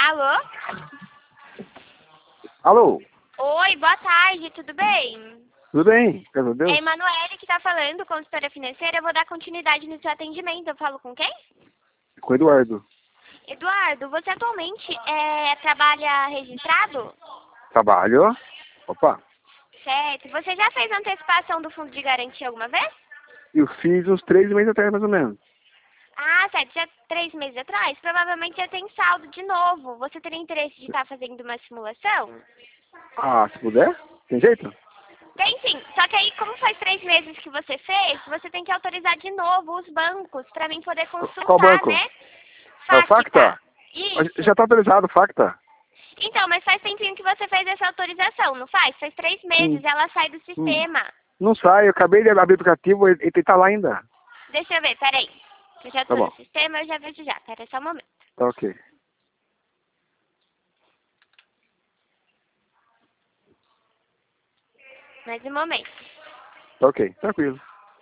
Alô? Alô? Oi, boa tarde, tudo bem? Tudo bem? Graças a É Deus? a Emanuele que tá falando, consultora financeira. Eu vou dar continuidade no seu atendimento. Eu falo com quem? Com o Eduardo. Eduardo, você atualmente trabalha registrado? Trabalho? Opa. Certo. Você já fez antecipação do fundo de garantia alguma vez? Eu fiz uns 3 meses atrás, mais ou menos. Ah, certo. Já 3 meses atrás? Provavelmente já tem saldo de novo. Você teria interesse de estar fazendo uma simulação? Ah, se puder? Tem jeito? Tem sim. Só que aí, como faz 3 meses que você fez, você tem que autorizar de novo os bancos para mim poder Qual consultar, banco? né? É o Facta? Isso. Já tá autorizado o Facta. Então, mas faz tempinho que você fez essa autorização, não faz? Faz 3 meses, Hum. ela sai do Hum. sistema. Não sai, eu acabei de abrir o aplicativo e ele tá lá ainda. Deixa eu ver, peraí. Eu já Tá tô no bom. sistema, eu já vejo já. Pera só um momento. Tá ok. Mais um momento. Tá ok, tranquilo.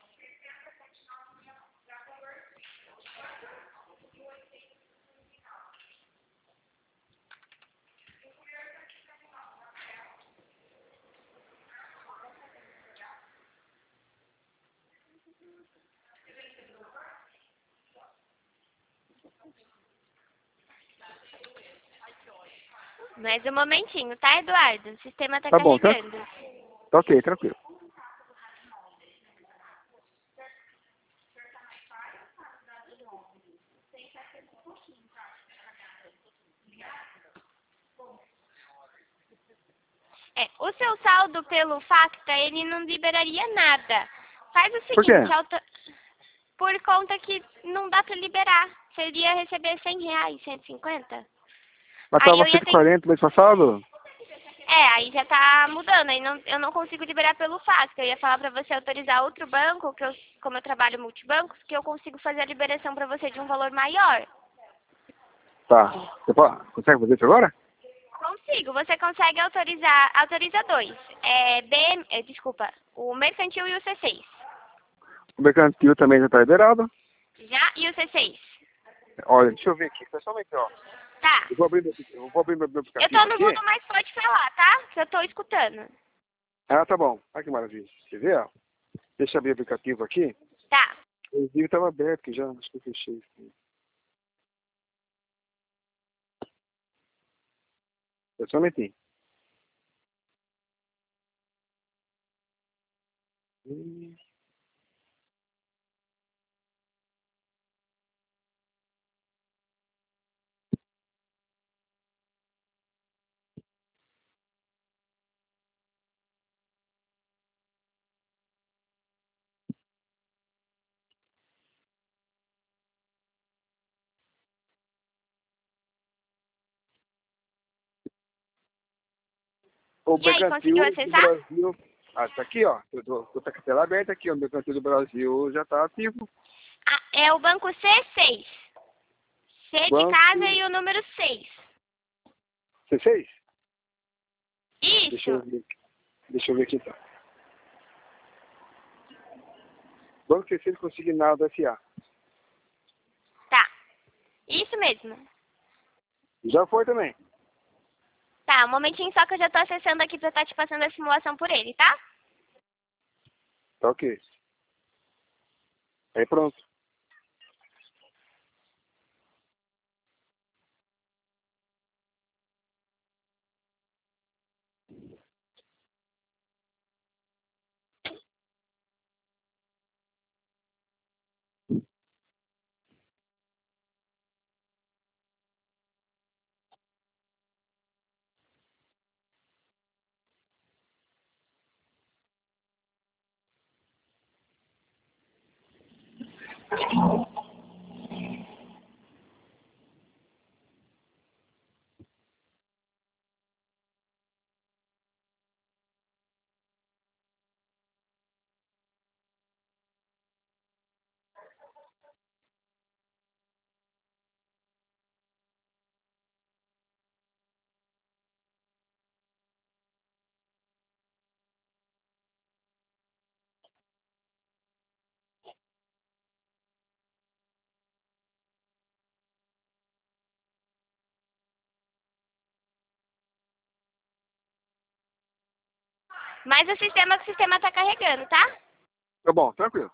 Mais um momentinho, tá, Eduardo? O sistema tá Tá bom, carregando. tá ok, tranquilo. O seu saldo pelo Facta, ele não liberaria nada. Faz o Por quê? seguinte, por conta que não dá pra liberar. Você iria receber R$ 100, 150. Mas Aí tava eu ia ter 140 mês passado? aí já tá mudando. Aí eu não consigo liberar pelo Facta. Eu ia falar pra você autorizar outro banco, como eu trabalho multibancos, que eu consigo fazer a liberação pra você de um valor maior. Tá. Você consegue fazer isso agora? Consigo. Você consegue autoriza dois. Desculpa, o mercantil e o C6. O mercantil também já tá liberado. Já? E o C6? Olha, deixa eu ver aqui, pessoalmente, ó. Tá. Eu vou abrir meu Eu tô aplicativo no aqui. mudo, mas pode falar, tá? Que eu tô escutando. Ah, tá bom. Olha que maravilha. Quer ver, ó? Deixa eu abrir o aplicativo aqui. Tá. O vídeo estava aberto, que já acho que eu fechei. Pessoalmente. O E aí, conseguiu mercantil do acessar? Brasil. Ah, tá aqui, ó. Eu tô com a cartela aberta aqui, ó. O mercantil do Brasil já tá ativo. Ah, é o banco C6. C de Banco casa e o número 6. C6? Deixa Isso. eu ver. Deixa eu ver aqui, então. Banco C6 Consignado SA. Tá. Isso mesmo. Já foi também. Tá, um momentinho só que eu já tô acessando aqui pra estar te passando a simulação por ele, tá? Tá ok. Aí pronto. Mas o sistema tá carregando, tá? Tá bom, tranquilo.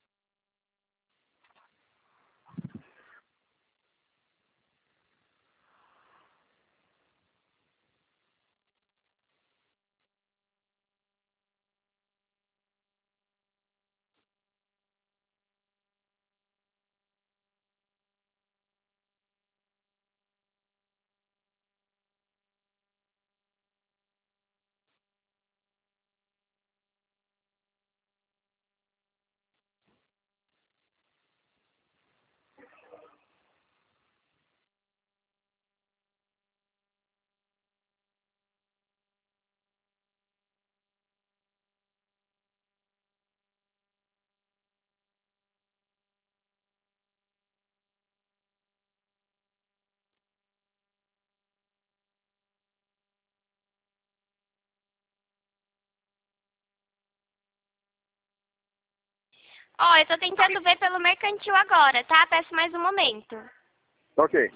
Ó, eu tô tentando ver pelo mercantil agora, tá? Peço mais um momento. Ok.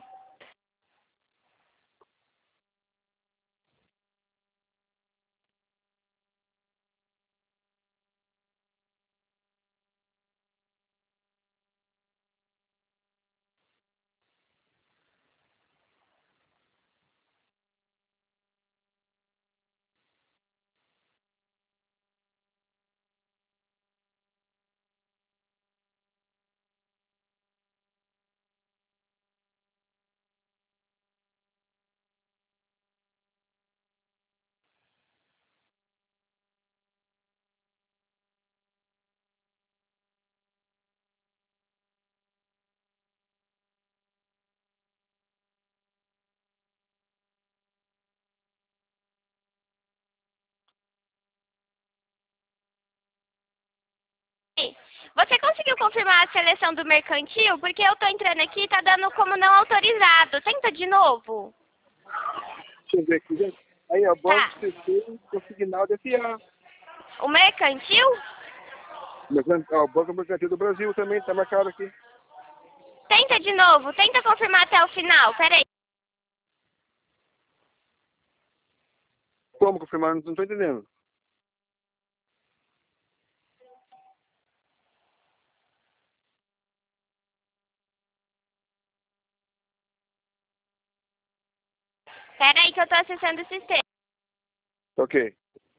Você conseguiu confirmar a seleção do mercantil? Porque eu tô entrando aqui e tá dando como não autorizado. Tenta de novo. Deixa eu ver aqui, gente. Aí, ó, Tá. Banco CC, Consignado FA. O mercantil? Ó, Banco Mercantil do Brasil também tá marcado aqui. Tenta de novo. Tenta confirmar até o final. Pera aí. Como confirmar? Não tô entendendo. Pera aí que eu tô acessando o sistema. Ok.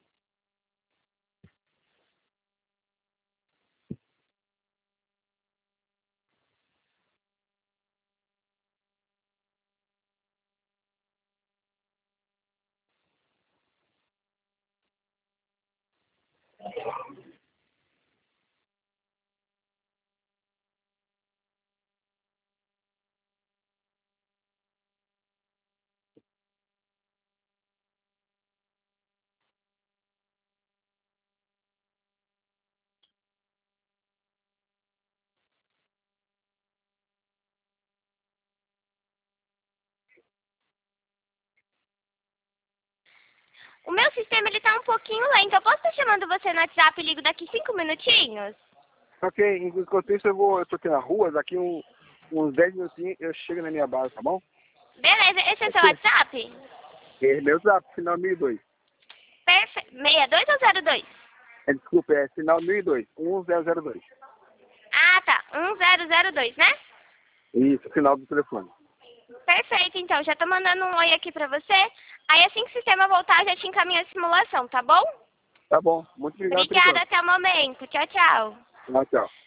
O meu sistema ele tá um pouquinho lento. Eu posso estar chamando você no WhatsApp e ligo daqui 5 minutinhos? Ok, enquanto isso eu tô aqui na rua, daqui uns 10 minutinhos eu chego na minha base, tá bom? Beleza. Esse é seu Ok. WhatsApp? Meu zap, final 1002. Perfeito. 62 ou 02? Desculpa, é final 1002, 1002. Ah, tá. 1002, né? Isso, final do telefone. Perfeito, então. Já tô mandando um oi aqui pra você. Aí assim que o sistema voltar, eu já te encaminho a simulação, tá bom? Tá bom, muito obrigado pelo Obrigada, plano. até o momento. Tchau, tchau. Tchau, tchau.